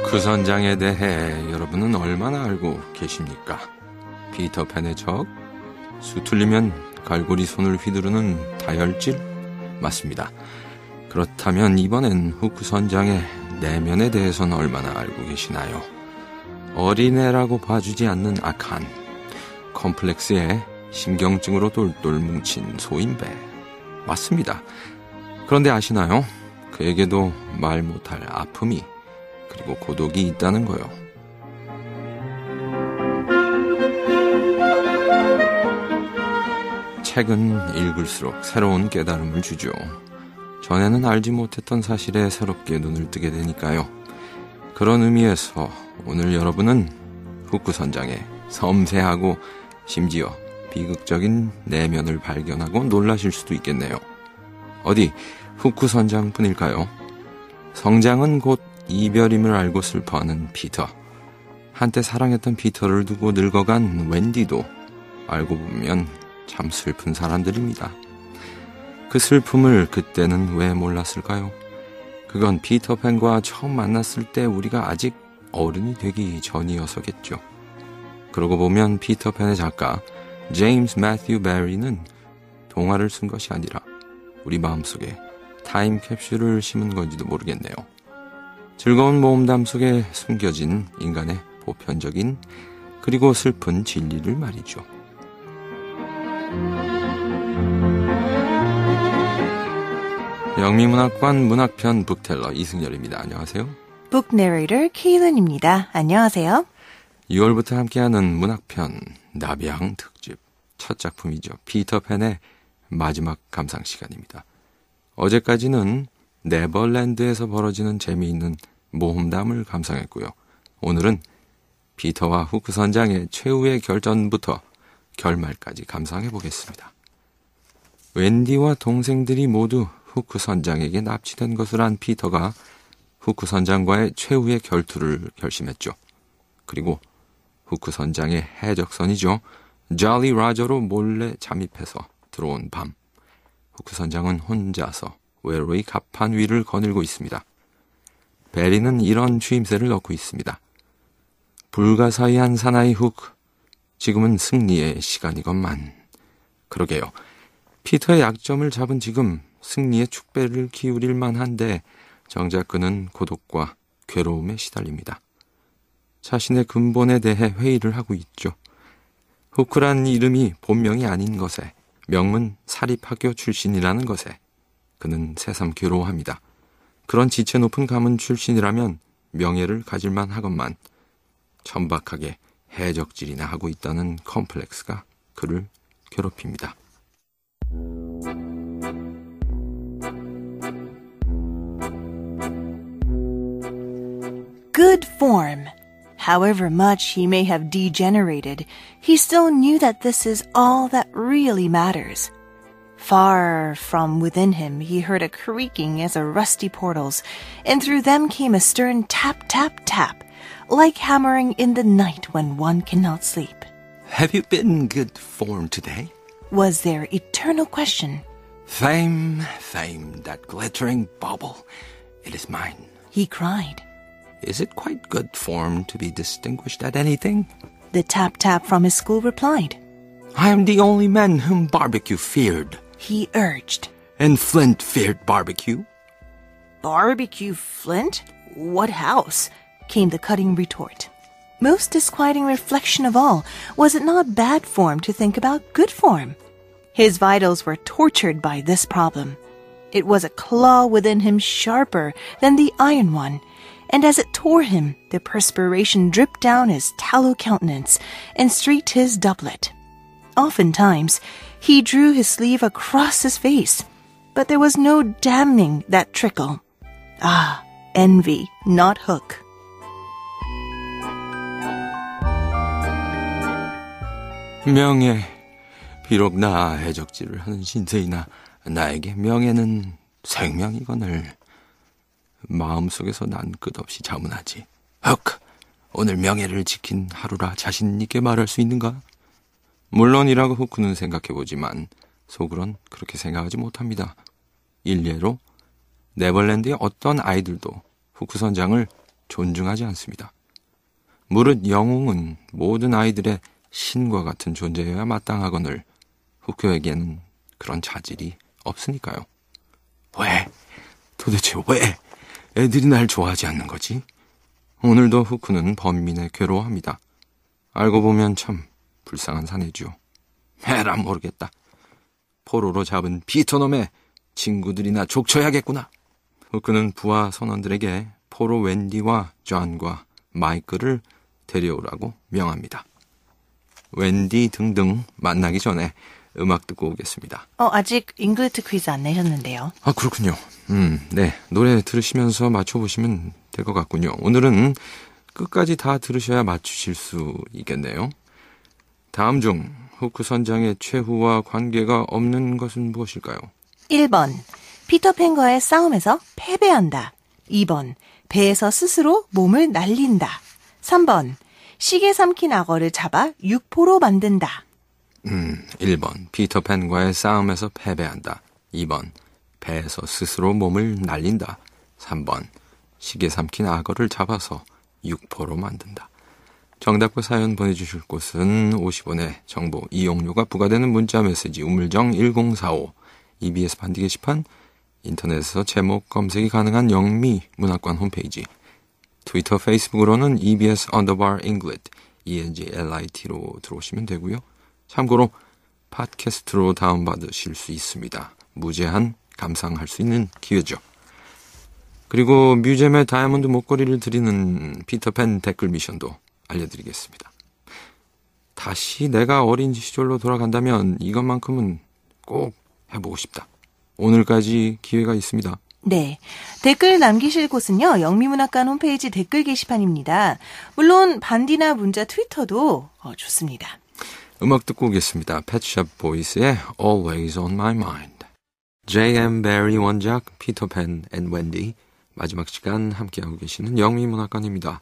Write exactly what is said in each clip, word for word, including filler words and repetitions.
후크 선장에 대해 여러분은 얼마나 알고 계십니까? 피터팬의 적? 수틀리면 갈고리 손을 휘두르는 다혈질? 맞습니다. 그렇다면 이번엔 후크 선장의 내면에 대해서는 얼마나 알고 계시나요? 어린애라고 봐주지 않는 악한 컴플렉스에 신경증으로 똘똘 뭉친 소인배. 맞습니다. 그런데 아시나요? 그에게도 말 못할 아픔이 그리고 고독이 있다는 거요. 책은 읽을수록 새로운 깨달음을 주죠. 전에는 알지 못했던 사실에 새롭게 눈을 뜨게 되니까요. 그런 의미에서 오늘 여러분은 후크 선장의 섬세하고 심지어 비극적인 내면을 발견하고 놀라실 수도 있겠네요. 어디 후크 선장뿐일까요? 성장은 곧 이별임을 알고 슬퍼하는 피터. 한때 사랑했던 피터를 두고 늙어간 웬디도 알고 보면 참 슬픈 사람들입니다. 그 슬픔을 그때는 왜 몰랐을까요? 그건 피터팬과 처음 만났을 때 우리가 아직 어른이 되기 전이어서겠죠. 그러고 보면 피터팬의 작가 제임스 매튜 베리는 동화를 쓴 것이 아니라 우리 마음속에 타임캡슐을 심은 건지도 모르겠네요. 즐거운 모험담 속에 숨겨진 인간의 보편적인 그리고 슬픈 진리를 말이죠. 영미문학관 문학편 북텔러 이승열입니다. 안녕하세요. 북 내레이터 케일런입니다. 안녕하세요. 유월부터 함께하는 문학편 나비향 특집 첫 작품이죠. 피터팬의 마지막 감상 시간입니다. 어제까지는 네버랜드에서 벌어지는 재미있는 모험담을 감상했고요. 오늘은 피터와 후크 선장의 최후의 결전부터 결말까지 감상해 보겠습니다. 웬디와 동생들이 모두 후크 선장에게 납치된 것을 안 피터가 후크 선장과의 최후의 결투를 결심했죠. 그리고 후크 선장의 해적선이죠. 졸리 라저로 몰래 잠입해서 들어온 밤. 후크 선장은 혼자서 외로이 갑판 위를 거닐고 있습니다. 베리는 이런 추임새를 넣고 있습니다. 불가사의한 사나이 후크, 지금은 승리의 시간이건만. 그러게요. 피터의 약점을 잡은 지금 승리의 축배를 기울일 만한데 정작 그는 고독과 괴로움에 시달립니다. 자신의 근본에 대해 회의를 하고 있죠. 후크란 이름이 본명이 아닌 것에, 명문 사립학교 출신이라는 것에 그는 새삼 괴로워합니다. 그런 지체 높은 가문 출신이라면 명예를 가질만 하건만 천박하게 해적질이나 하고 있다는 컴플렉스가 그를 괴롭힙니다. Good form. However much he may have degenerated, he still knew that this is all that really matters. Far from within him, he heard a creaking as of rusty portals, and through them came a stern tap, tap, tap, like hammering in the night when one cannot sleep. Have you been in good form today? Was their eternal question. Fame, fame, that glittering bauble, it is mine. He cried. Is it quite good form to be distinguished at anything? The tap-tap from his school replied. I am the only man whom barbecue feared. He urged. And Flint feared barbecue. Barbecue Flint? What house? Came the cutting retort. Most disquieting reflection of all, was it not bad form to think about good form? His vitals were tortured by this problem. It was a claw within him sharper than the iron one, and as it tore him, the perspiration dripped down his tallow countenance and streaked his doublet. Oftentimes, he drew his sleeve across his face, but there was no damming that trickle. Ah, envy, not hook. 명예, 비록 나 해적질을 하는 신세이나 나에게 명예는 생명이거늘. 마음속에서 난 끝없이 자문하지. 헉! 오늘 명예를 지킨 하루라 자신 있게 말할 수 있는가? 물론이라고 후크는 생각해보지만 속으론 그렇게 생각하지 못합니다. 일례로 네버랜드의 어떤 아이들도 후크 선장을 존중하지 않습니다. 무릇 영웅은 모든 아이들의 신과 같은 존재여야 마땅하거늘 후크에게는 그런 자질이 없으니까요. 왜? 도대체 왜 애들이 날 좋아하지 않는 거지? 오늘도 후크는 범민에 괴로워합니다. 알고 보면 참 불쌍한 사내죠. 에라 모르겠다. 포로로 잡은 피터놈의 친구들이나 족쳐야겠구나. 후크는 부하 선원들에게 포로 웬디와 존과 마이클을 데려오라고 명합니다. 웬디 등등 만나기 전에 음악 듣고 오겠습니다. 어, 아직 잉글리트 퀴즈 안 내셨는데요. 아, 그렇군요. 음, 네. 노래 들으시면서 맞춰보시면 될 것 같군요. 오늘은 끝까지 다 들으셔야 맞추실 수 있겠네요. 다음 중 후크 선장의 최후와 관계가 없는 것은 무엇일까요? 일 번 피터팬과의 싸움에서 패배한다. 이 번 배에서 스스로 몸을 날린다. 삼 번 시계 삼킨 악어를 잡아 육포로 만든다. 음, 일 번 피터팬과의 싸움에서 패배한다. 이 번 배에서 스스로 몸을 날린다. 삼 번 시계 삼킨 악어를 잡아서 육포로 만든다. 정답과 사연 보내주실 곳은 오십 원의 정보 이용료가 부과되는 문자메시지 우물정 일공사오 이비에스 반디 게시판 인터넷에서 제목 검색이 가능한 영미 문학관 홈페이지 트위터 페이스북으로는 이비에스 언더바 잉글리시 이엔지엘아이티로 들어오시면 되고요. 참고로 팟캐스트로 다운받으실 수 있습니다. 무제한 감상할 수 있는 기회죠. 그리고 뮤잼의 다이아몬드 목걸이를 드리는 피터팬 댓글 미션도 알려드리겠습니다. 다시 내가 어린 시절로 돌아간다면 이것만큼은 꼭 해보고 싶다. 오늘까지 기회가 있습니다. 네, 댓글 남기실 곳은요. 영미문학관 홈페이지 댓글 게시판입니다. 물론 반디나 문자 트위터도 어, 좋습니다. 음악 듣고 오겠습니다. 펫샵 보이스의 Always on My Mind. 제이 엠 베리 원작, 피터팬 앤 웬디 마지막 시간 함께하고 계시는 영미문학관입니다.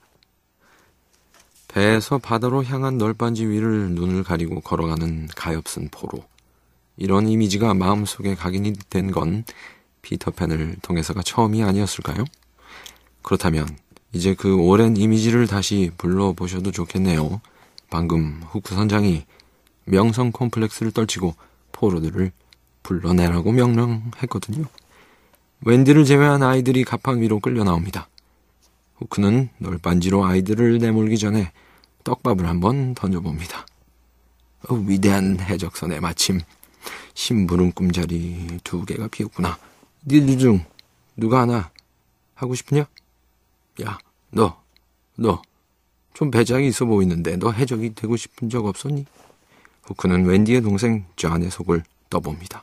배에서 바다로 향한 널빤지 위를 눈을 가리고 걸어가는 가엾은 포로. 이런 이미지가 마음속에 각인이 된 건 피터팬을 통해서가 처음이 아니었을까요? 그렇다면 이제 그 오랜 이미지를 다시 불러보셔도 좋겠네요. 방금 후크 선장이 명성 콤플렉스를 떨치고 포로들을 불러내라고 명령했거든요. 웬디를 제외한 아이들이 가판 위로 끌려 나옵니다. 후크는 널빤지로 아이들을 내몰기 전에 떡밥을 한번 던져봅니다. 어, 위대한 해적선에 마침 심부름 꿈자리 두 개가 비었구나. 니들 중 누가 하나 하고 싶으냐? 야, 너, 너 좀 배짱이 있어 보이는데 너 해적이 되고 싶은 적 없었니? 후크는 웬디의 동생 존의 속을 떠봅니다.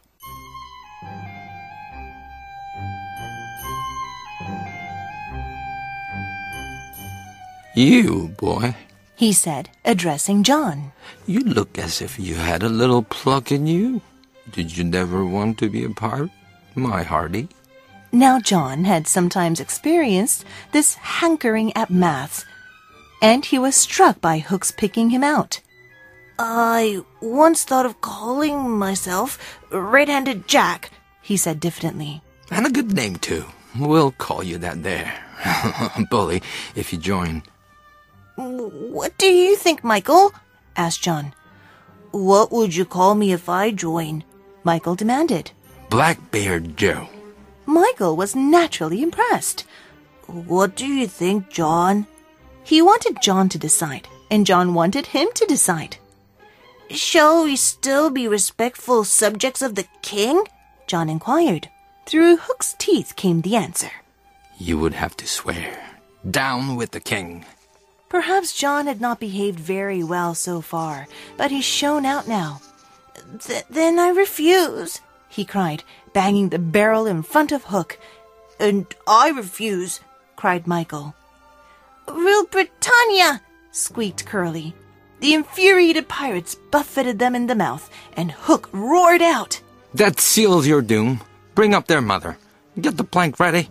You, boy, He said, addressing John. you look as if you had a little pluck in you. Did you never want to be a pirate, my hearty? Now John had sometimes experienced this hankering at maths, and he was struck by Hook's picking him out. I once thought of calling myself Red-Handed Jack, he said diffidently. And a good name, too. We'll call you that there. Bully, if you join. What do you think, Michael? asked John. What would you call me if I join? Michael demanded. Blackbeard Joe. Michael was naturally impressed. What do you think, John? He wanted John to decide, and John wanted him to decide. Shall we still be respectful subjects of the king? John inquired. Through Hook's teeth came the answer. You would have to swear. Down with the king. Perhaps John had not behaved very well so far, but he's shown out now. Th- then I refuse, he cried, banging the barrel in front of Hook. And I refuse, cried Michael. Rule Britannia, squeaked Curly. The infuriated pirates buffeted them in the mouth, and Hook roared out. That seals your doom. Bring up their mother. Get the plank ready.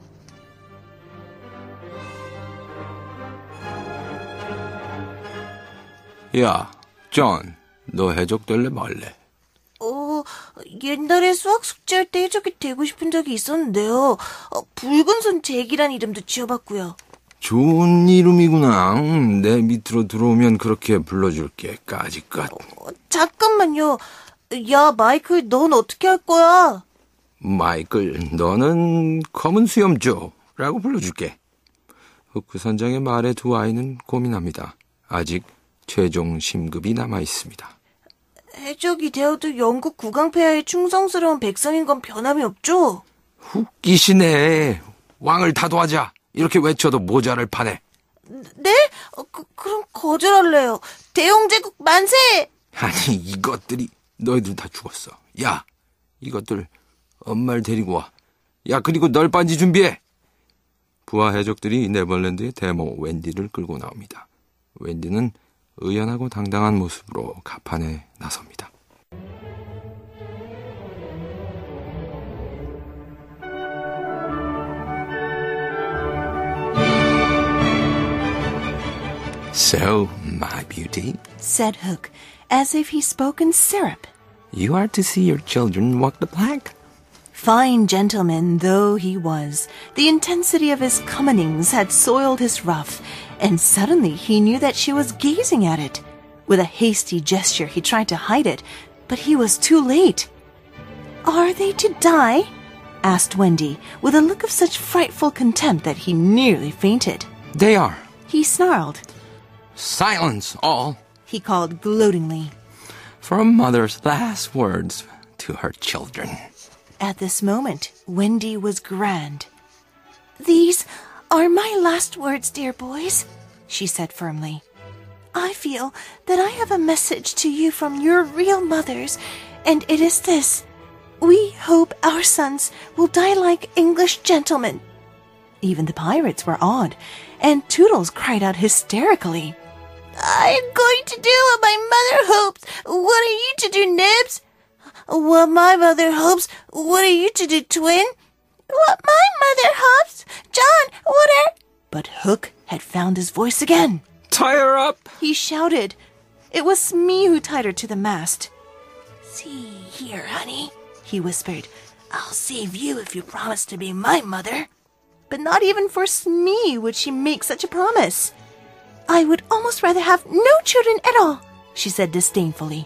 야, 존, 너 해적 될래 말래? 어, 옛날에 수학 숙제할 때 해적이 되고 싶은 적이 있었는데요. 어, 붉은 손 잭이란 이름도 지어봤고요. 좋은 이름이구나. 음, 내 밑으로 들어오면 그렇게 불러줄게. 까짓것. 어, 잠깐만요. 야, 마이클, 넌 어떻게 할 거야? 마이클, 너는 검은 수염조라고 불러줄게. 후크 선장의 말에 두 아이는 고민합니다. 아직 최종 심급이 남아있습니다. 해적이 되어도 영국 국왕폐하에 충성스러운 백성인 건 변함이 없죠? 웃기시네. 왕을 다도하자. 이렇게 외쳐도 모자를 파네. 네? 어, 그, 그럼 거절할래요. 대영제국 만세! 아니, 이것들이 너희들 다 죽었어. 야, 이것들 엄마를 데리고 와. 야, 그리고 널빤지 준비해. 부하 해적들이 네덜란드의 대모 웬디를 끌고 나옵니다. 웬디는 의연하고 당당한 모습으로 갑판에 나섭니다. So, my beauty, said Hook, as if he spoke in syrup. You are to see your children walk the plank. Fine gentleman though he was, the intensity of his commonings had soiled his ruff, and suddenly he knew that she was gazing at it. With a hasty gesture he tried to hide it, but he was too late. Are they to die? Asked Wendy, with a look of such frightful contempt that he nearly fainted. They are. He snarled. Silence, all. He called gloatingly. For a mother's last words to her children. At this moment, Wendy was grand. These are my last words, dear boys, she said firmly. I feel that I have a message to you from your real mothers, and it is this. We hope our sons will die like English gentlemen. Even the pirates were awed, and Toodles cried out hysterically. I'm going to do what my mother hopes. What are you to do, Nibs? What my mother hopes. What are you to do, Twin? What my mother hopes. John, what are... But Hook had found his voice again. Tie her up! He shouted. It was Smee who tied her to the mast. See here, honey, he whispered. I'll save you if you promise to be my mother. But not even for Smee would she make such a promise. I would almost rather have no children at all, she said disdainfully.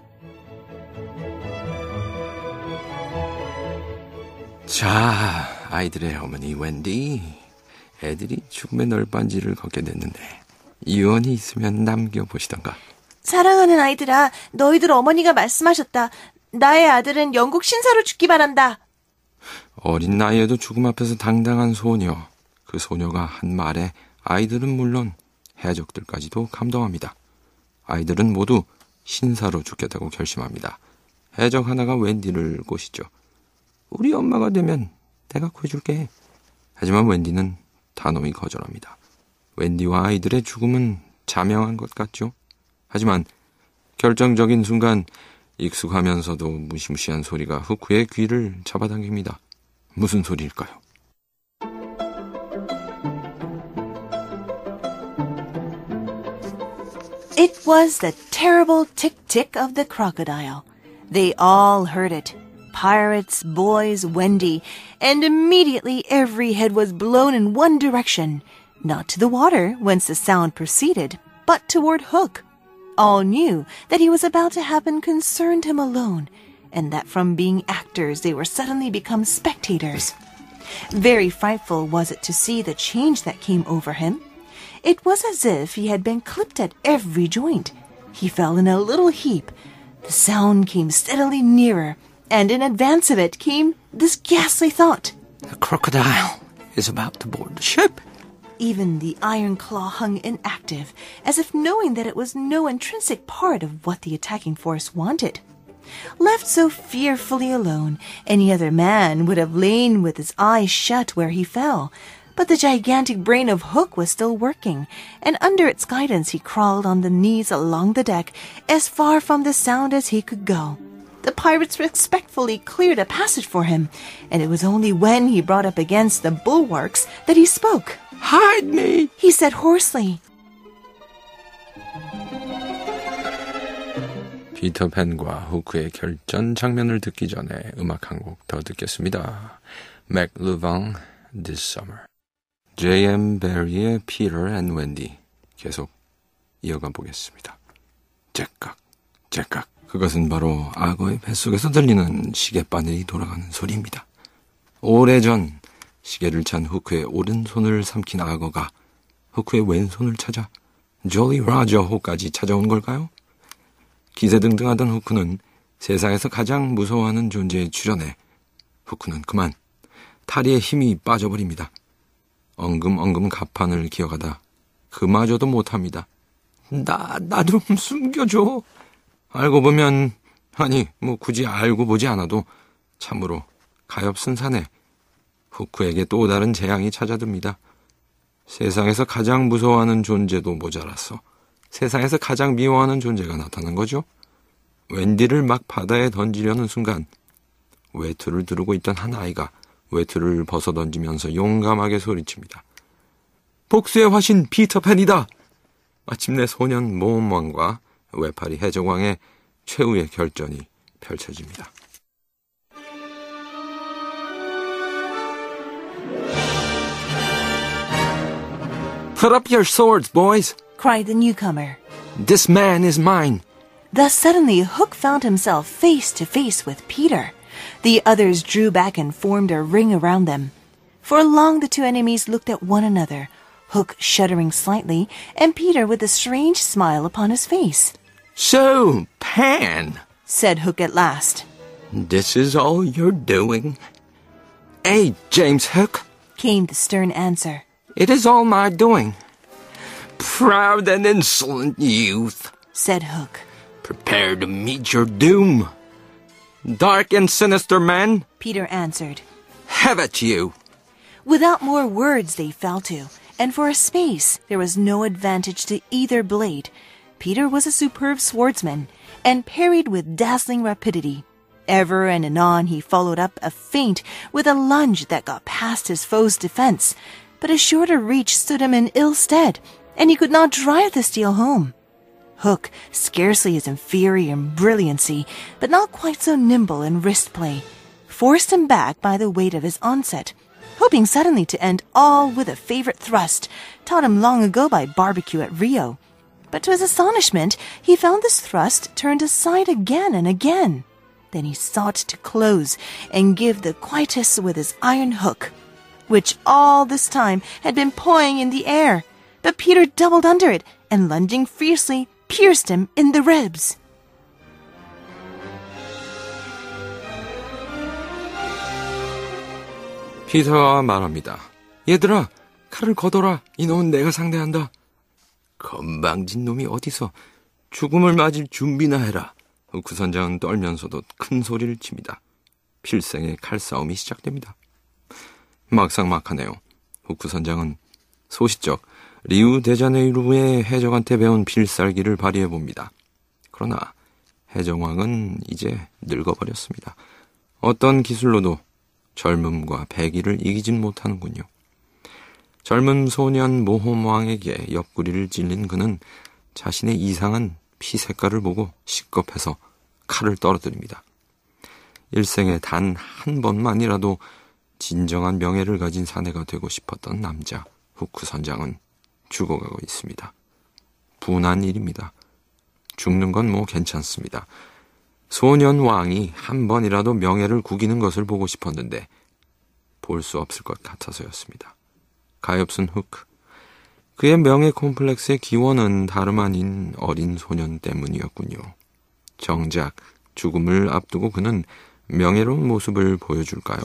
자, 아이들의 어머니 웬디. 애들이 죽음의 널빤지를 걷게 됐는데 유언이 있으면 남겨보시던가. 사랑하는 아이들아, 너희들 어머니가 말씀하셨다. 나의 아들은 영국 신사로 죽기 바란다. 어린 나이에도 죽음 앞에서 당당한 소녀. 그 소녀가 한 말에 아이들은 물론 해적들까지도 감동합니다. 아이들은 모두 신사로 죽겠다고 결심합니다. 해적 하나가 웬디를 꼬시죠. 우리 엄마가 되면 내가 구해줄게. 하지만 웬디는 단호히 거절합니다. 웬디와 아이들의 죽음은 자명한 것 같죠. 하지만 결정적인 순간 익숙하면서도 무시무시한 소리가 후크의 귀를 잡아당깁니다. 무슨 소리일까요? It was the terrible tick-tick of the crocodile. They all heard it. Pirates, boys, Wendy, and immediately every head was blown in one direction, not to the water whence the sound proceeded, but toward Hook. All knew that he was about to happen concerned him alone, and that from being actors they were suddenly become spectators. Very frightful was it to see the change that came over him. It was as if he had been clipped at every joint. He fell in a little heap. The sound came steadily nearer, and in advance of it came this ghastly thought. The crocodile is about to board the ship. Even the iron claw hung inactive, as if knowing that it was no intrinsic part of what the attacking force wanted. Left so fearfully alone, any other man would have lain with his eyes shut where he fell. But the gigantic brain of Hook was still working, and under its guidance he crawled on the knees along the deck, as far from the sound as he could go. The pirates respectfully cleared a passage for him, and it was only when he brought up against the bulwarks that he spoke. Hide me, he said hoarsely. 피터팬과 후크의 결전 장면을 듣기 전에 음악 한 곡 더 듣겠습니다. 맥루방, This Summer. 제이 엠 베리의 Peter and Wendy 계속 이어가 보겠습니다. 째깍, 째깍. 그것은 바로 악어의 뱃속에서 들리는 시계바늘이 돌아가는 소리입니다. 오래전 시계를 찬 후크의 오른손을 삼킨 악어가 후크의 왼손을 찾아 졸리 라저 호까지 찾아온 걸까요? 기세등등하던 후크는 세상에서 가장 무서워하는 존재에 출연해 후크는 그만 다리에 힘이 빠져버립니다. 엉금엉금 가판을 기어가다 그마저도 못합니다. 나, 나 좀 숨겨줘. 알고 보면, 아니, 뭐 굳이 알고 보지 않아도 참으로 가엾은 산에 후크에게 또 다른 재앙이 찾아듭니다. 세상에서 가장 무서워하는 존재도 모자랐어. 세상에서 가장 미워하는 존재가 나타난 거죠. 웬디를 막 바다에 던지려는 순간 외투를 두르고 있던 한 아이가 외투를 벗어던지면서 용감하게 소리칩니다. 복수의 화신 피터팬이다. 마침내 소년 모험왕과 외파리 해적왕의 최후의 결전이 펼쳐집니다. Put up your swords, boys! cried the newcomer. This man is mine! Thus suddenly Hook found himself face to face with Peter. The others drew back and formed a ring around them. For long the two enemies looked at one another, Hook shuddering slightly, and Peter with a strange smile upon his face. So, Pan, said Hook at last. This is all you're doing? Hey, James Hook, came the stern answer. It is all my doing. Proud and insolent youth, said Hook. Prepare to meet your doom. Dark and sinister man, Peter answered. Have at you. Without more words they fell to, and for a space there was no advantage to either blade. Peter was a superb swordsman, and parried with dazzling rapidity. Ever and anon he followed up a feint with a lunge that got past his foe's defense, but a shorter reach stood him in ill stead, and he could not drive the steel home. Hook, scarcely as inferior in brilliancy, but not quite so nimble in wrist play, forced him back by the weight of his onset, hoping suddenly to end all with a favorite thrust, taught him long ago by barbecue at Rio. But to his astonishment, he found this thrust turned aside again and again. Then he sought to close and give the quietus with his iron hook, which all this time had been pawing in the air. But Peter doubled under it, and lunging fiercely, pierced him in the ribs. 피터가 말합니다. 얘들아, 칼을 걷어라. 이놈은 내가 상대한다. 건방진 놈이 어디서 죽음을 맞을 준비나 해라. 후크 선장은 떨면서도 큰 소리를 칩니다. 필생의 칼싸움이 시작됩니다. 막상막하네요. 후크 선장은 소시적 리우데자네이루의 해적한테 배운 필살기를 발휘해봅니다. 그러나 해적왕은 이제 늙어버렸습니다. 어떤 기술로도 젊음과 패기를 이기진 못하는군요. 젊은 소년 모험왕에게 옆구리를 찔린 그는 자신의 이상한 피 색깔을 보고 식겁해서 칼을 떨어뜨립니다. 일생에 단 한 번만이라도 진정한 명예를 가진 사내가 되고 싶었던 남자 후크 선장은 죽어가고 있습니다. 분한 일입니다. 죽는 건 뭐 괜찮습니다. 소년 왕이 한 번이라도 명예를 구기는 것을 보고 싶었는데 볼 수 없을 것 같아서였습니다. 가엾은 후크. 그의 명예 콤플렉스의 기원은 다름 아닌 어린 소년 때문이었군요. 정작 죽음을 앞두고 그는 명예로운 모습을 보여줄까요?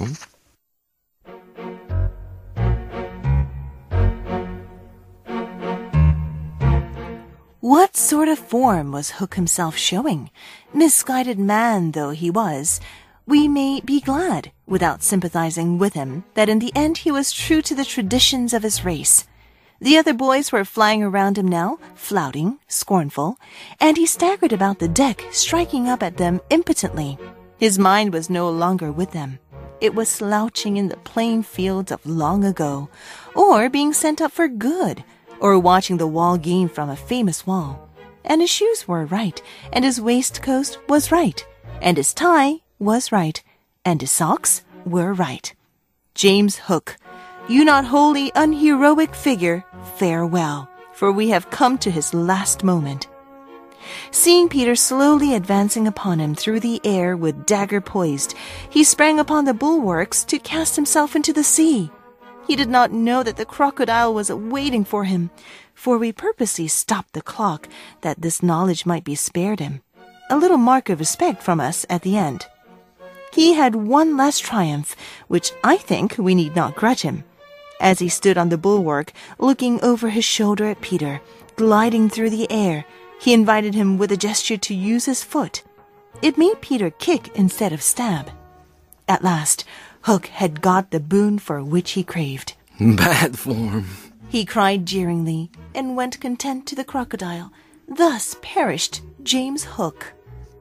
What sort of form was Hook himself showing? Misguided man though he was, we may be glad, without sympathizing with him, that in the end he was true to the traditions of his race. The other boys were flying around him now, flouting, scornful, and he staggered about the deck, striking up at them impotently. His mind was no longer with them. It was slouching in the plain fields of long ago, or being sent up for good, or watching the wall game from a famous wall. And his shoes were right, and his waistcoat was right, and his tie was right, and his socks were right. James Hook, You not wholly unheroic figure, farewell, for we have come to his last moment. Seeing Peter slowly advancing upon him through the air with dagger poised, he sprang upon the bulwarks to cast himself into the sea. He did not know that the crocodile was waiting for him, for we purposely stopped the clock that this knowledge might be spared him, a little mark of respect from us at the end. He had one last triumph, which I think we need not grudge him. As he stood on the bulwark, looking over his shoulder at Peter, gliding through the air, he invited him with a gesture to use his foot. It made Peter kick instead of stab. At last, Hook had got the boon for which he craved. Bad form, he cried jeeringly, and went content to the crocodile. Thus perished James Hook.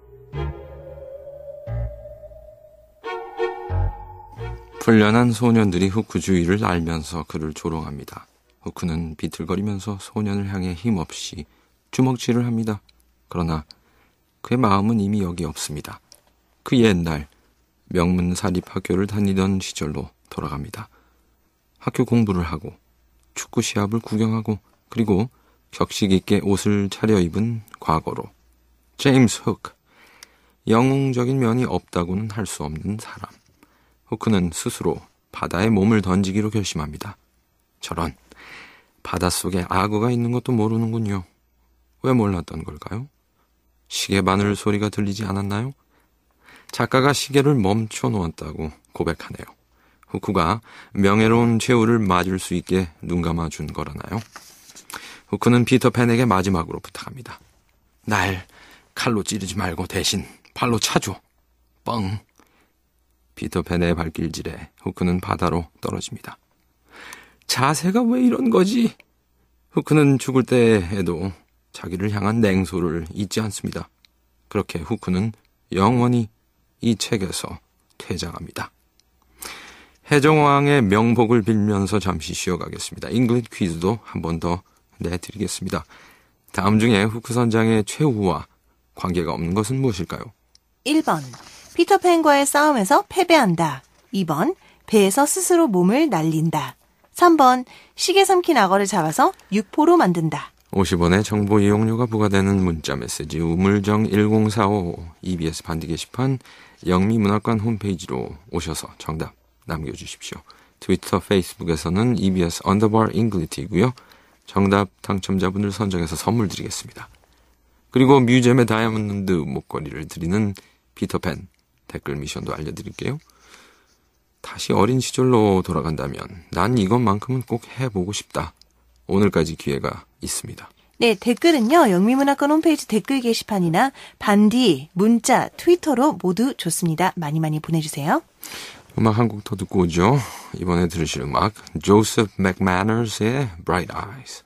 불련한 소년들이 후크 주위를 알면서 그를 조롱합니다. 후크는 비틀거리면서 소년을 향해 힘없이 주먹질을 합니다. 그러나 그의 마음은 이미 여기 없습니다. 그 옛날 명문 사립학교를 다니던 시절로 돌아갑니다. 학교 공부를 하고 축구 시합을 구경하고 그리고 격식 있게 옷을 차려입은 과거로 제임스 후크, 영웅적인 면이 없다고는 할 수 없는 사람. 후크는 스스로 바다에 몸을 던지기로 결심합니다. 저런, 바닷속에 악어가 있는 것도 모르는군요. 왜 몰랐던 걸까요? 시계 바늘 소리가 들리지 않았나요? 작가가 시계를 멈춰 놓았다고 고백하네요. 후크가 명예로운 최후를 맞을 수 있게 눈 감아준 거라나요? 후크는 피터팬에게 마지막으로 부탁합니다. 날 칼로 찌르지 말고 대신 발로 차줘. 뻥. 피터팬의 발길질에 후크는 바다로 떨어집니다. 자세가 왜 이런 거지? 후크는 죽을 때에도 자기를 향한 냉소를 잊지 않습니다. 그렇게 후크는 영원히 이 책에서 퇴장합니다. 해적왕의 명복을 빌면서 잠시 쉬어가겠습니다. 잉글리시 퀴즈도 한 번 더 내드리겠습니다. 다음 중에 후크 선장의 최후와 관계가 없는 것은 무엇일까요? 일 번 피터팬과의 싸움에서 패배한다. 이 번 배에서 스스로 몸을 날린다. 삼 번 시계 삼킨 악어를 잡아서 육포로 만든다. 오십 원의 정보 이용료가 부과되는 문자 메시지 우물정 일공사오 이비에스 반디 게시판 영미문학관 홈페이지로 오셔서 정답 남겨주십시오. 트위터, 페이스북에서는 이비에스 언더바 잉글리시이고요. 정답 당첨자분을 선정해서 선물 드리겠습니다. 그리고 뮤지엄의 다이아몬드 목걸이를 드리는 피터팬 댓글 미션도 알려드릴게요. 다시 어린 시절로 돌아간다면 난 이것만큼은 꼭 해보고 싶다. 오늘까지 기회가 있습니다. 네, 댓글은요. 영미문학관 홈페이지 댓글 게시판이나 반디, 문자, 트위터로 모두 좋습니다. 많이 많이 보내주세요. 음악 한 곡 더 듣고 오죠. 이번에 들으실 음악 조셉 맥매너스의 Bright Eyes.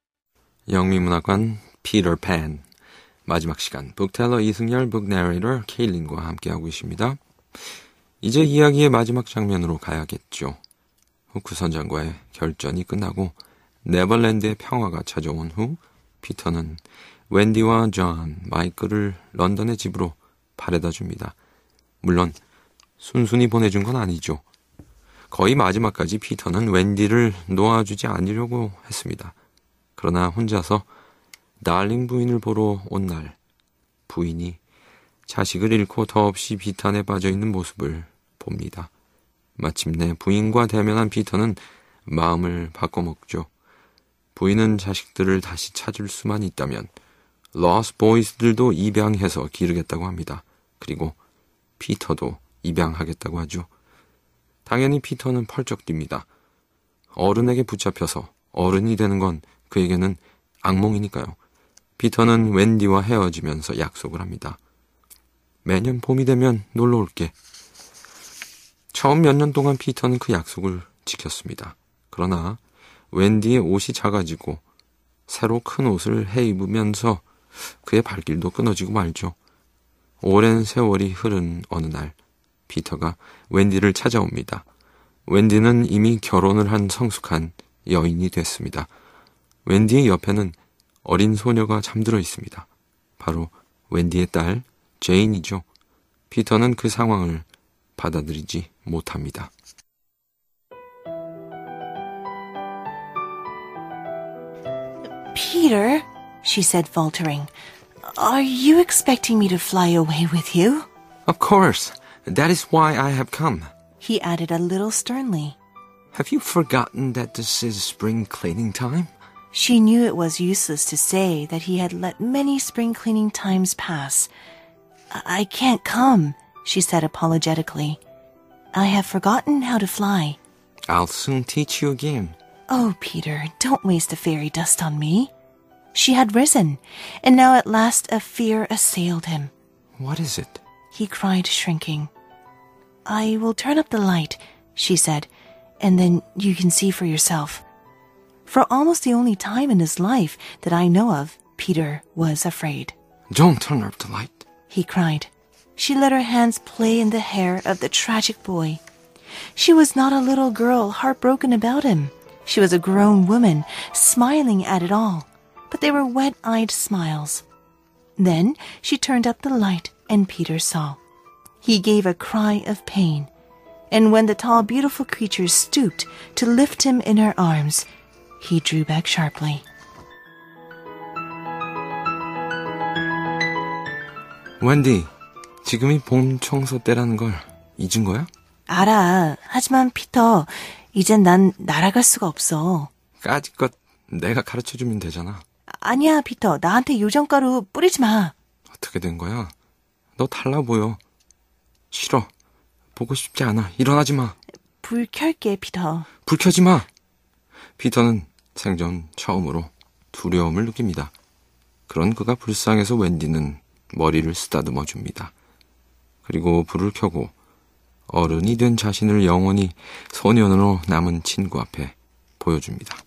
영미문학관 피터 팬 마지막 시간 북텔러 이승열 북내레이터 케일린과 함께하고 계십니다. 이제 이야기의 마지막 장면으로 가야겠죠. 후크 선장과의 결전이 끝나고 네버랜드의 평화가 찾아온 후 피터는 웬디와 존, 마이클을 런던의 집으로 바래다 줍니다. 물론 순순히 보내준 건 아니죠. 거의 마지막까지 피터는 웬디를 놓아주지 않으려고 했습니다. 그러나 혼자서 달링 부인을 보러 온 날 부인이 자식을 잃고 더없이 비탄에 빠져있는 모습을 봅니다. 마침내 부인과 대면한 피터는 마음을 바꿔먹죠. 부인은 자식들을 다시 찾을 수만 있다면 러스 보이스들도 입양해서 기르겠다고 합니다. 그리고 피터도 입양하겠다고 하죠. 당연히 피터는 펄쩍 뜁니다. 어른에게 붙잡혀서 어른이 되는 건 그에게는 악몽이니까요. 피터는 웬디와 헤어지면서 약속을 합니다. 매년 봄이 되면 놀러 올게. 처음 몇 년 동안 피터는 그 약속을 지켰습니다. 그러나 웬디의 옷이 작아지고 새로 큰 옷을 해 입으면서 그의 발길도 끊어지고 말죠. 오랜 세월이 흐른 어느 날 피터가 웬디를 찾아옵니다. 웬디는 이미 결혼을 한 성숙한 여인이 됐습니다. 웬디의 옆에는 어린 소녀가 잠들어 있습니다. 바로 웬디의 딸 제인이죠. 피터는 그 상황을 받아들이지 못합니다. Peter, she said, faltering, are you expecting me to fly away with you? Of course. That is why I have come. He added a little sternly. Have you forgotten that this is spring cleaning time? She knew it was useless to say that he had let many spring cleaning times pass. I can't come, she said apologetically. I have forgotten how to fly. I'll soon teach you again. Oh, Peter, don't waste the fairy dust on me. She had risen, and now at last a fear assailed him. What is it? He cried, shrinking. I will turn up the light, she said, and then you can see for yourself. For almost the only time in his life that I know of, Peter was afraid. Don't turn up the light, he cried. She let her hands play in the hair of the tragic boy. She was not a little girl heartbroken about him. She was a grown woman, smiling at it all, but they were wet-eyed smiles. Then she turned up the light, and Peter saw. He gave a cry of pain, and when the tall, beautiful creature stooped to lift him in her arms, he drew back sharply. 웬디, 지금이 봄 청소 때라는 걸 잊은 거야? 알아. 하지만 피터, 이젠 난 날아갈 수가 없어. 까짓것 내가 가르쳐주면 되잖아. 아니야, 피터. 나한테 요정가루 뿌리지 마. 어떻게 된 거야? 너 달라 보여. 싫어. 보고 싶지 않아. 일어나지 마. 불 켤게, 피터. 불 켜지 마. 피터는 생전 처음으로 두려움을 느낍니다. 그런 그가 불쌍해서 웬디는 머리를 쓰다듬어 줍니다. 그리고 불을 켜고 어른이 된 자신을 영원히 소년으로 남은 친구 앞에 보여줍니다.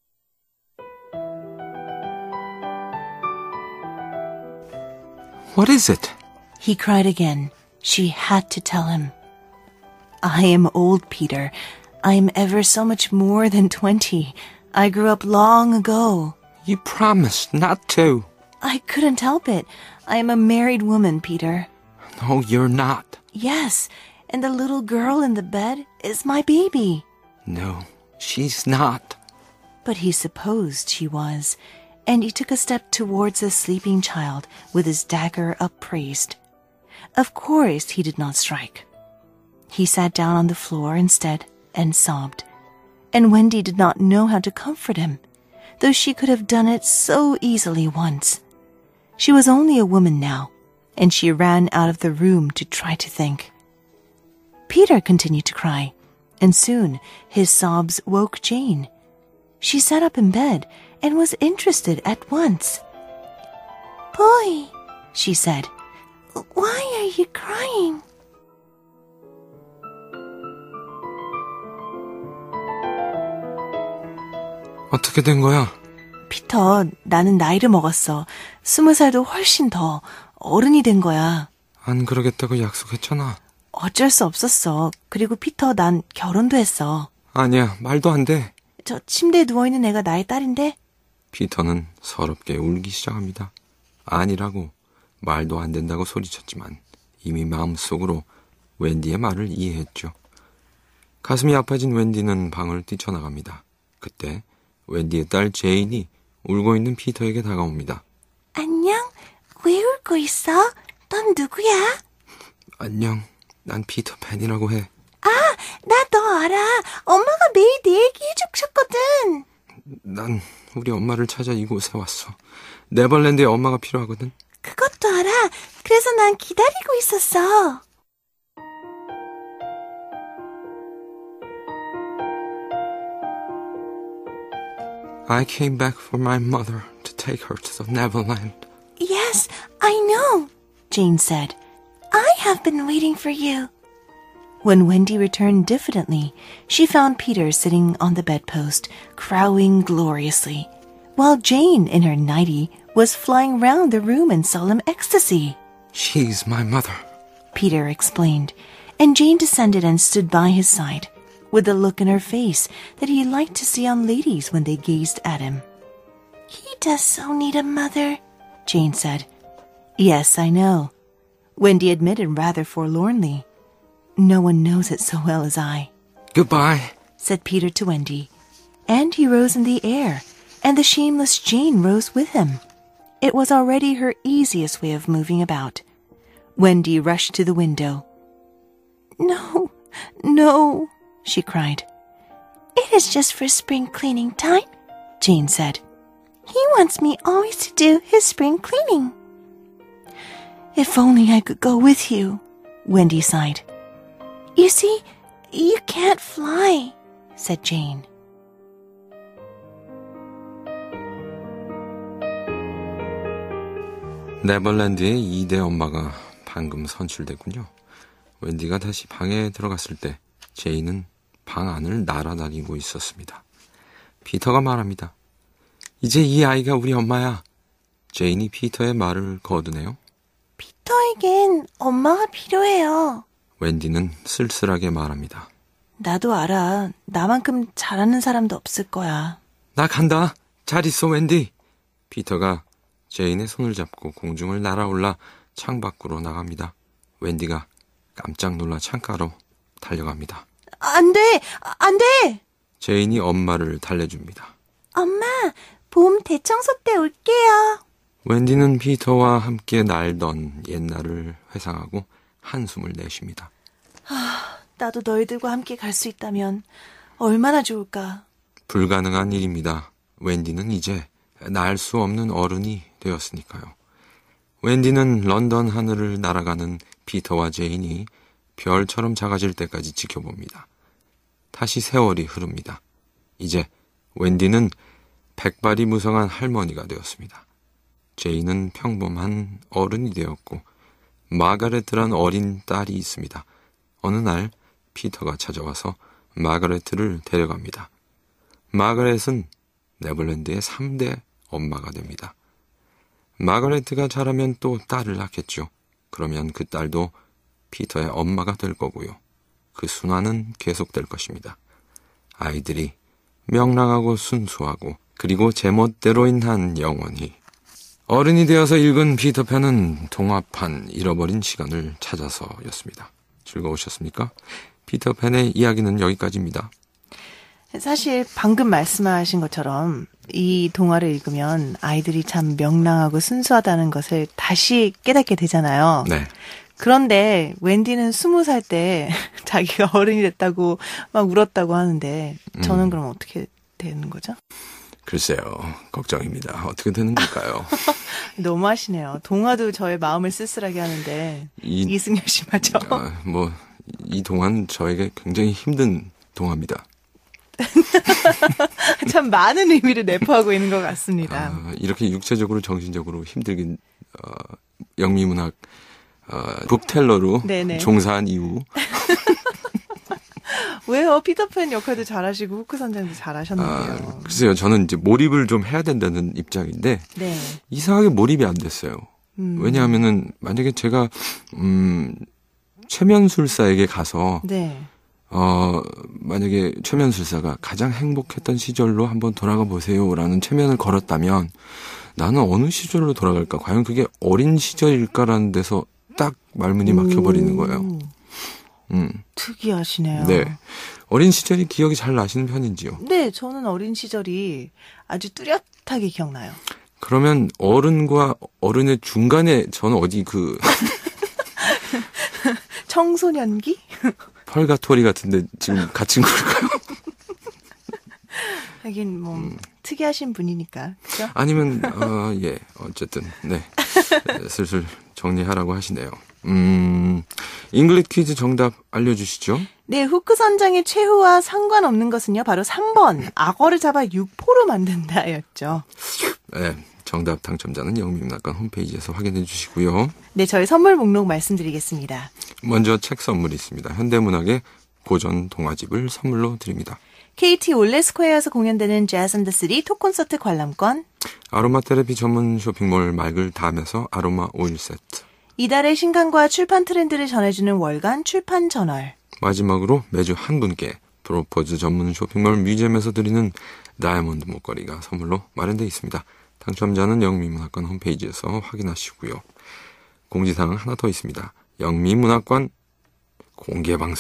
What is it? He cried again. She had to tell him. I am old, Peter. I am ever so much more than twenty. I grew up long ago. You promised not to. I couldn't help it. I am a married woman, Peter. No, you're not. Yes, and the little girl in the bed is my baby. No, she's not. But he supposed she was, and he took a step towards the sleeping child with his dagger upraised. Of course he did not strike. He sat down on the floor instead and sobbed, and Wendy did not know how to comfort him, though she could have done it so easily once. She was only a woman now, and she ran out of the room to try to think. Peter continued to cry, and soon his sobs woke Jane. She sat up in bed and was interested at once. Boy, she said, why are you crying? 어떻게 된 거야? 피터, 나는 나이를 먹었어. 스무 살도 훨씬 더 어른이 된 거야. 안 그러겠다고 약속했잖아. 어쩔 수 없었어. 그리고 피터, 난 결혼도 했어. 아니야, 말도 안 돼. 저 침대에 누워있는 애가 나의 딸인데? 피터는 서럽게 울기 시작합니다. 아니라고, 말도 안 된다고 소리쳤지만 이미 마음속으로 웬디의 말을 이해했죠. 가슴이 아파진 웬디는 방을 뛰쳐나갑니다. 그때 웬디의 딸 제인이 울고 있는 피터에게 다가옵니다. 안녕? 왜 울고 있어? 넌 누구야? 안녕, 난 피터 팬이라고 해. 아, 나 너 알아. 엄마가 매일 내 얘기 해주셨거든. 난 우리 엄마를 찾아 이곳에 왔어. 네버랜드에 엄마가 필요하거든. 그것도 알아. 그래서 난 기다리고 있었어. I came back for my mother to take her to the Neverland. Yes, I know, Jane said. I have been waiting for you. When Wendy returned diffidently, she found Peter sitting on the bedpost, crowing gloriously, while Jane, in her nightie, was flying round the room in solemn ecstasy. She's my mother, Peter explained, and Jane descended and stood by his side, with the look in her face that he liked to see on ladies when they gazed at him. He does so need a mother, Jane said. Yes, I know, Wendy admitted rather forlornly. No one knows it so well as I. Goodbye, said Peter to Wendy, and he rose in the air and the shameless Jane rose with him. It was already her easiest way of moving about. Wendy rushed to the window. No, no, she cried. It is just for spring cleaning time, Jane said. He wants me always to do his spring cleaning. If only I could go with you, Wendy sighed. You see, you can't fly, said Jane. 네버랜드의 이 대 엄마가 방금 선출됐군요. 웬디가 다시 방에 들어갔을 때 제이는 방 안을 날아다니고 있었습니다. 피터가 말합니다. 이제 이 아이가 우리 엄마야. 제인이 피터의 말을 거두네요. 피터에겐 엄마가 필요해요. 웬디는 쓸쓸하게 말합니다. 나도 알아. 나만큼 잘하는 사람도 없을 거야. 나 간다. 잘 있어, 웬디. 피터가 제인의 손을 잡고 공중을 날아올라 창밖으로 나갑니다. 웬디가 깜짝 놀라 창가로 달려갑니다. 안 돼! 안 돼! 제인이 엄마를 달래줍니다. 엄마, 봄 대청소 때 올게요. 웬디는 피터와 함께 날던 옛날을 회상하고 한숨을 내쉽니다. 아, 나도 너희들과 함께 갈 수 있다면 얼마나 좋을까. 불가능한 일입니다. 웬디는 이제 날 수 없는 어른이 되었으니까요. 웬디는 런던 하늘을 날아가는 피터와 제인이 별처럼 작아질 때까지 지켜봅니다. 다시 세월이 흐릅니다. 이제 웬디는 백발이 무성한 할머니가 되었습니다. 제인은 평범한 어른이 되었고 마가레트란 어린 딸이 있습니다. 어느 날 피터가 찾아와서 마가레트를 데려갑니다. 마가렛은 네버랜드의 삼 대 엄마가 됩니다. 마가레트가 자라면 또 딸을 낳겠죠. 그러면 그 딸도 피터의 엄마가 될 거고요. 그 순환은 계속될 것입니다. 아이들이 명랑하고 순수하고 그리고 제멋대로인 한 영원히. 어른이 되어서 읽은 피터팬은 동화판 잃어버린 시간을 찾아서였습니다. 즐거우셨습니까? 피터팬의 이야기는 여기까지입니다. 사실 방금 말씀하신 것처럼 이 동화를 읽으면 아이들이 참 명랑하고 순수하다는 것을 다시 깨닫게 되잖아요. 네. 그런데 웬디는 스무 살 때 자기가 어른이 됐다고 막 울었다고 하는데 저는 음. 그럼 어떻게 되는 거죠? 글쎄요. 걱정입니다. 어떻게 되는 걸까요? 너무하시네요. 동화도 저의 마음을 쓸쓸하게 하는데 이, 이승열 씨 맞죠? 아, 뭐, 이 동화는 저에게 굉장히 힘든 동화입니다. 참 많은 의미를 내포하고 있는 것 같습니다. 아, 이렇게 육체적으로 정신적으로 힘들긴 어, 영미문학 어, 북텔러로 네네. 종사한 이후 왜요? 피터팬 역할도 잘하시고 후크 선장도 잘하셨는데요. 아, 글쎄요. 저는 이제 몰입을 좀 해야 된다는 입장인데 네. 이상하게 몰입이 안 됐어요. 음. 왜냐하면은 만약에 제가 음, 최면술사에게 가서 네. 어, 만약에 최면술사가 가장 행복했던 시절로 한번 돌아가 보세요라는 최면을 걸었다면 나는 어느 시절로 돌아갈까? 과연 그게 어린 시절일까라는 데서 딱 말문이 막혀버리는 거예요. 음. 특이하시네요. 네. 어린 시절이 기억이 잘 나시는 편인지요? 네, 저는 어린 시절이 아주 뚜렷하게 기억나요. 그러면 어른과 어른의 중간에 저는 어디 그 청소년기? 펄가토리 같은데 지금 갇힌 걸까요? 하긴 뭐 음. 특이하신 분이니까 그렇죠? 아니면 어, 예 어쨌든 네 슬슬 정리하라고 하시네요. 음, 잉글리시 퀴즈 정답 알려주시죠. 네, 후크 선장의 최후와 상관없는 것은요 바로 삼 번 악어를 잡아 육포로 만든다였죠. 네, 정답 당첨자는 영미문학관 홈페이지에서 확인해 주시고요. 네, 저희 선물 목록 말씀드리겠습니다. 먼저 책 선물이 있습니다. 현대문학의 고전 동화집을 선물로 드립니다. 케이티 올레스퀘어에서 공연되는 재즈 앤 더 시티 톡콘서트 관람권, 아로마 테라피 전문 쇼핑몰 말글 담에서 아로마 오일 세트, 이달의 신간과 출판 트렌드를 전해주는 월간 출판 저널, 마지막으로 매주 한 분께 프로포즈 전문 쇼핑몰 뮤지엄에서 드리는 다이아몬드 목걸이가 선물로 마련되어 있습니다. 당첨자는 영미문학관 홈페이지에서 확인하시고요. 공지사항 하나 더 있습니다. 영미문학관 공개방송.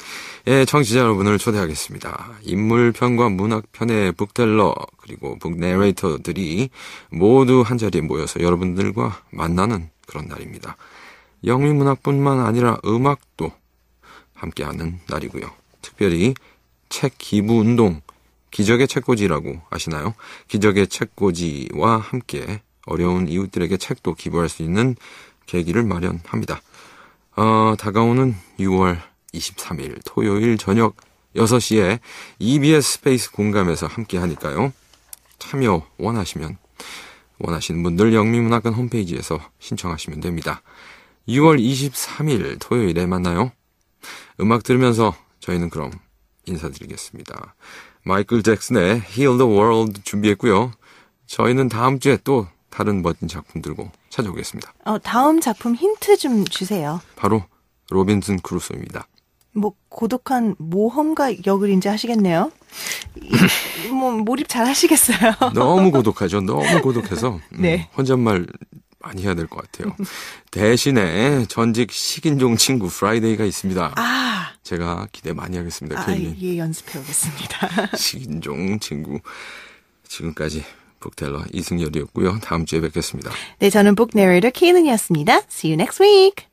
예, 청취자 여러분을 초대하겠습니다. 인물편과 문학편의 북텔러 그리고 북내레이터들이 모두 한자리에 모여서 여러분들과 만나는 그런 날입니다. 영미문학뿐만 아니라 음악도 함께하는 날이고요. 특별히 책 기부운동, 기적의 책꽂이라고 아시나요? 기적의 책꽂이와 함께 어려운 이웃들에게 책도 기부할 수 있는 계기를 마련합니다. 어, 다가오는 유월 이십삼일 토요일 저녁 여섯 시에 이비에스 스페이스 공감에서 함께 하니까요. 참여 원하시면 원하시는 분들 영미문학관 홈페이지에서 신청하시면 됩니다. 유월 이십삼일 토요일에 만나요. 음악 들으면서 저희는 그럼 인사드리겠습니다. 마이클 잭슨의 Heal the World 준비했고요. 저희는 다음 주에 또 다른 멋진 작품 들고 찾아오겠습니다. 어, 다음 작품 힌트 좀 주세요. 바로 로빈슨 크루소입니다. 뭐 고독한 모험가 역을 이제 하시겠네요. 이, 뭐 몰입 잘 하시겠어요. 너무 고독하죠. 너무 고독해서 음, 네. 혼잣말 많이 해야 될 것 같아요. 대신에 전직 식인종 친구 프라이데이가 있습니다. 아, 제가 기대 많이 하겠습니다. 아, 케일린. 예, 연습해 오겠습니다. 식인종 친구. 지금까지 북텔러 이승열이었고요. 다음 주에 뵙겠습니다. 네, 저는 북 내레이터 케일린이었습니다. See you next week.